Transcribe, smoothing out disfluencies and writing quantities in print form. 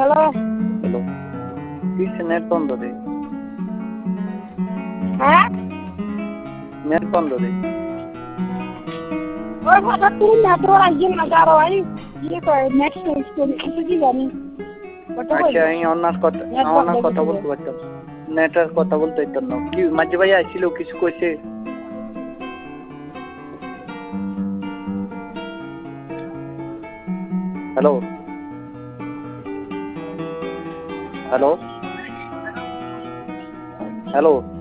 Hello, কিসে net বন্ধ রে? হ্যাঁ নেট বন্ধ রে? ওই হঠাৎ করে নেটওয়ার্ক আসছে না কারো আমি ইয়ে করে নেট চেঞ্জ করি কিছু কি জানি আচ্ছা আমি অন্যার কথা বলতে পারতাম, নেটের কথা বলতে পারতাম না। কি মাঝে ভাই আসছিল কিছু কইছে? Hello hello hello